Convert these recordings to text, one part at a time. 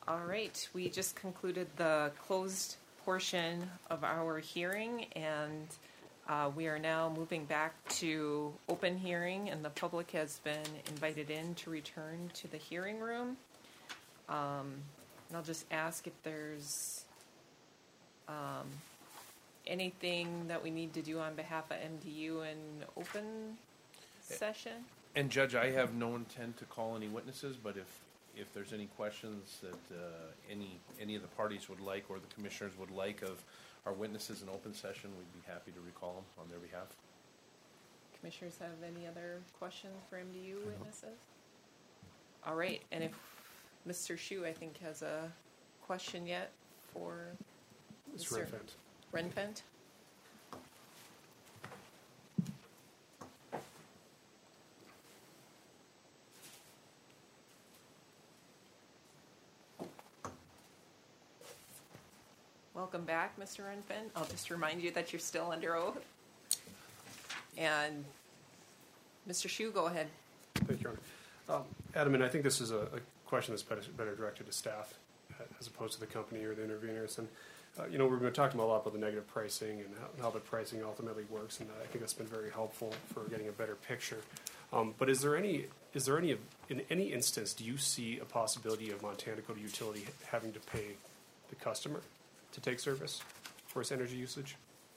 All right, we just concluded the closed portion of our hearing, and we are now moving back to open hearing, and the public has been invited in to return to the hearing room. And I'll just ask if there's anything that we need to do on behalf of MDU in open session. And Judge, I have no intent to call any witnesses, but if there's any questions that any of the parties would like or the commissioners would like of our witnesses in open session, we'd be happy to recall them on their behalf. Commissioners have any other questions for MDU witnesses? All right, and if Mr. Shu, I think, has a question yet for Mr. Renfent. Welcome back, Mr. Renfent. I'll just remind you that you're still under oath. And Mr. Shu, go ahead. Thank you, Your Honor. Adam, and I think this is a question that's better directed to staff as opposed to the company or the interveners. And, we've been talking a lot about the negative pricing and how the pricing ultimately works, and I think that's been very helpful for getting a better picture. But is there any, in any instance, do you see a possibility of Montana Dakota Utility having to pay the customer to take service for its energy usage?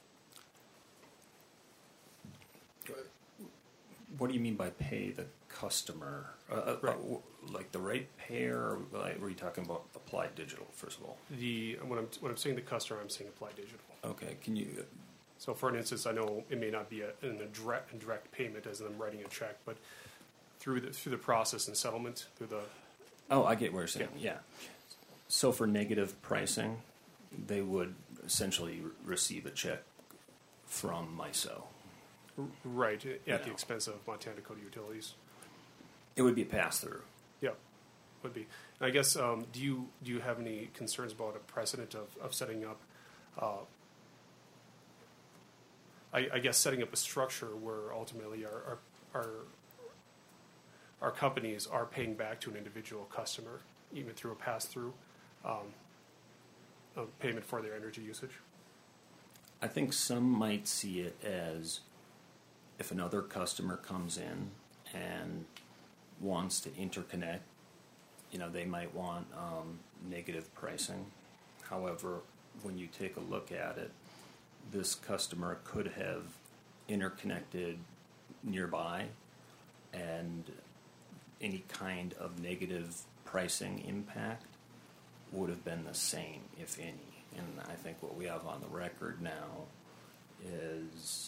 What do you mean by pay the customer? Right. Like the ratepayer? Were you talking about Applied Digital, first of all? When I'm saying the customer, I'm saying Applied Digital. Okay, can you... So for an instance, I know it may not be a direct payment as in I'm writing a check, but through the process and settlement, through the... Oh, I get what you're saying, yeah. So for negative pricing, they would essentially receive a check from MISO. Right, at the expense of Montana Dakota Utilities. It would be a pass-through. Yeah, would be. And I guess, do you have any concerns about a precedent of setting up, I guess setting up a structure where ultimately our companies are paying back to an individual customer, even through a pass-through payment for their energy usage? I think some might see it as if another customer comes in and wants to interconnect, they might want negative pricing. However, when you take a look at it, this customer could have interconnected nearby, and any kind of negative pricing impact would have been the same, if any. And I think what we have on the record now is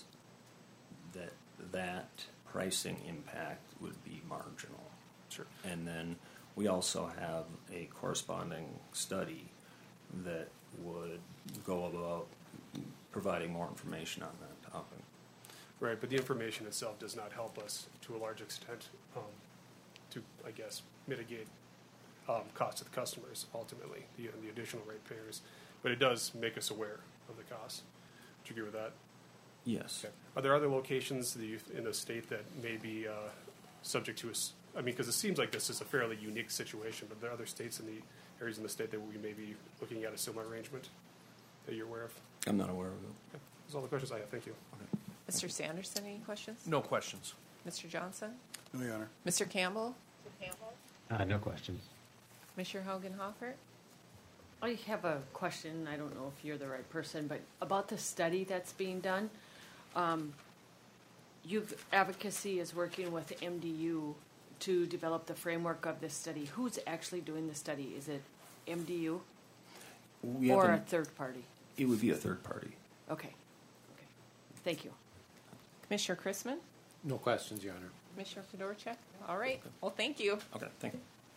that pricing impact would be marginal. Sure. And then we also have a corresponding study that would go about providing more information on that topic. Right, but the information itself does not help us to a large extent to, I guess, mitigate costs to the customers ultimately, the additional ratepayers. But it does make us aware of the costs. Would you agree with that? Yes. Okay. Are there other locations in the state that may be subject to us? I mean, because it seems like this is a fairly unique situation, but there are other states in the areas in the state that we may be looking at a similar arrangement that you're aware of? I'm not aware of it. Okay. Those are all the questions I have. Thank you. Okay. Mr. Sanderson, any questions? No questions. Mr. Johnson? No, Your Honor. Mr. Campbell? No questions. Commissioner Hogan-Hoffert? I have a question. I don't know if you're the right person, but about the study that's being done. Youth Advocacy is working with MDU to develop the framework of this study. Who's actually doing the study? Is it MDU or a third party? It would be a third party. Okay. Thank you. Commissioner Chrisman? No questions, Your Honor. Commissioner Fedorchak? All right. Well, thank you. Okay, thank you.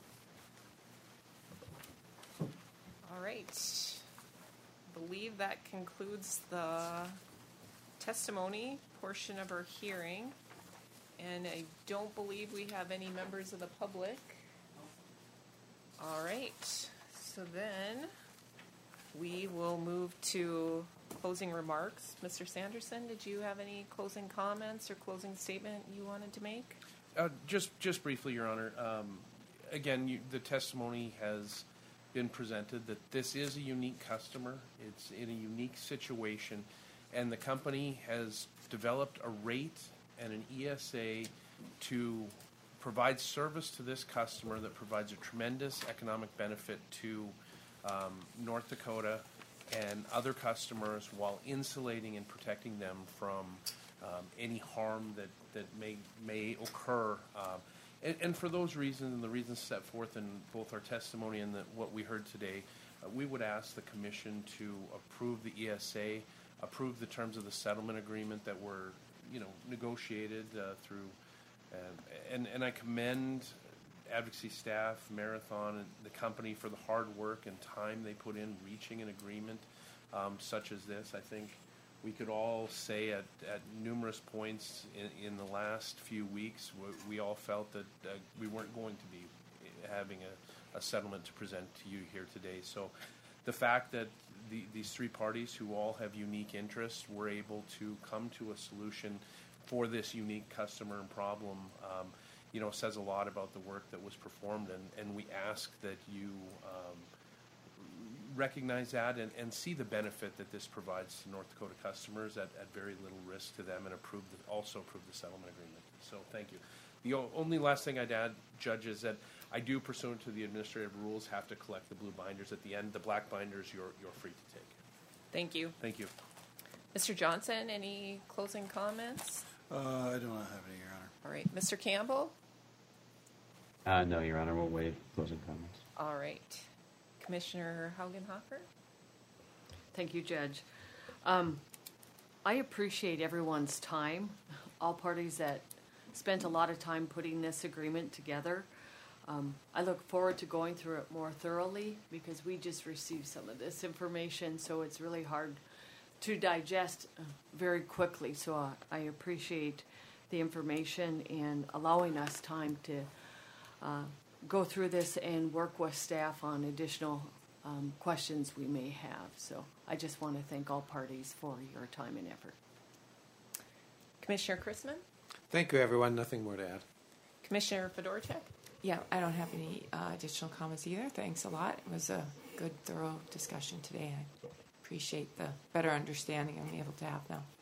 All right. I believe that concludes the testimony portion of our hearing. And I don't believe we have any members of the public. All right. So then we will move to closing remarks. Mr. Sanderson, did you have any closing comments or closing statement you wanted to make? Just briefly, Your Honor. Again, the testimony has been presented that this is a unique customer. It's in a unique situation, and the company has developed a rate and an ESA to provide service to this customer that provides a tremendous economic benefit to North Dakota and other customers while insulating and protecting them from any harm that may occur. And for those reasons and the reasons set forth in both our testimony and what we heard today, we would ask the Commission to approve the ESA, approve the terms of the settlement agreement that were, negotiated through. And I commend advocacy staff, Marathon, and the company for the hard work and time they put in reaching an agreement such as this. I think we could all say at numerous points in the last few weeks, we all felt that we weren't going to be having a settlement to present to you here today. So the fact that these three parties who all have unique interests were able to come to a solution for this unique customer and problem, says a lot about the work that was performed, and we ask that you recognize that and see the benefit that this provides to North Dakota customers at very little risk to them, and also approve the settlement agreement. So thank you. The only last thing I'd add, Judge, is that I do, pursuant to the administrative rules, have to collect the blue binders at the end. The black binders you're free to take. Thank you. Thank you. Mr. Johnson, any closing comments? I do not have any, Your Honor. All right. Mr. Campbell? No, Your Honor, we'll waive closing comments. All right. Commissioner Haugenhofer? Thank you, Judge. I appreciate everyone's time, all parties that spent a lot of time putting this agreement together. I look forward to going through it more thoroughly because we just received some of this information, so it's really hard to digest very quickly. So I appreciate the information and allowing us time to go through this and work with staff on additional questions we may have. So I just want to thank all parties for your time and effort. Commissioner Chrisman? Thank you, everyone. Nothing more to add. Commissioner Fedorchak? Yeah, I don't have any additional comments either. Thanks a lot. It was a good, thorough discussion today. I appreciate the better understanding I'm able to have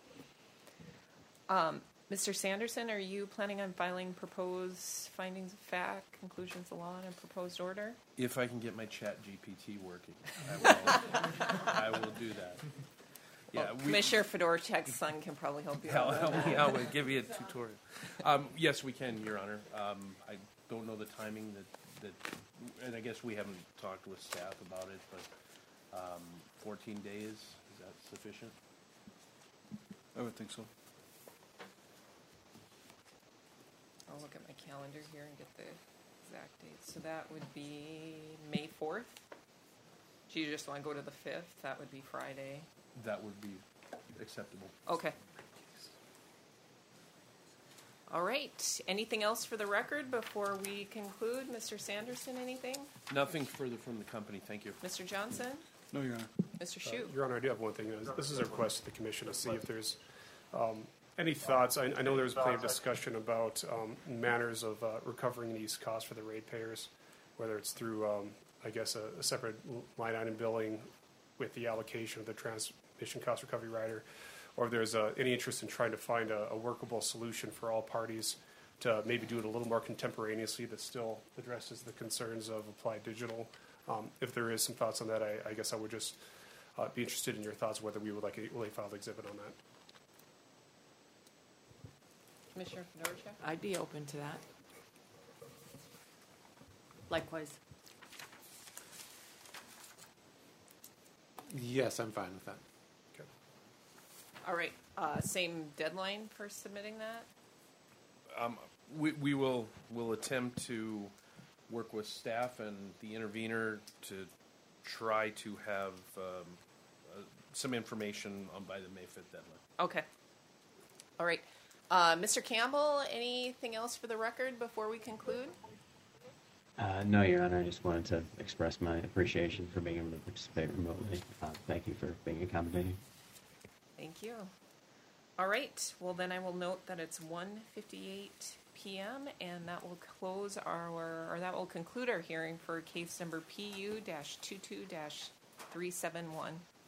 now. Mr. Sanderson, are you planning on filing proposed findings of fact, conclusions of law, and proposed order? If I can get my Chat GPT working, I will do that. Yeah, Commissioner Fedorchak's son can probably help you out. I will give you a tutorial. Yes, we can, Your Honor. I don't know the timing that, and I guess we haven't talked with staff about it, but 14 days, is that sufficient? I would think so. I'll look at my calendar here and get the exact date. So that would be May 4th. Do you just want to go to the 5th? That would be Friday. That would be acceptable. Okay. All right. Anything else for the record before we conclude? Mr. Sanderson, anything? Nothing further from the company. Thank you. Mr. Johnson? No, Your Honor. Mr. Shue? Your Honor, I do have one thing. This is a request to the Commission to see if there's any thoughts. I know there was plenty of discussion about manners of recovering these costs for the ratepayers, whether it's through, I guess, a separate line item billing with the allocation of the transmission cost recovery rider, or if there's any interest in trying to find a workable solution for all parties to maybe do it a little more contemporaneously that still addresses the concerns of Applied Digital. If there is some thoughts on that, I guess I would just be interested in your thoughts whether we would like a late filed exhibit on that. Commissioner Fedorchak? I'd be open to that. Likewise. Yes, I'm fine with that. Okay. All right. Same deadline for submitting that? We'll attempt to work with staff and the intervener to try to have some information by the May 5th deadline. Okay. All right. Mr. Campbell, anything else for the record before we conclude? No, Your Honor. I just wanted to express my appreciation for being able to participate remotely. Thank you for being accommodating. Thank you. All right. Well, then I will note that it's 1:58 p.m. and that will close that will conclude our hearing for case number PU-22-371.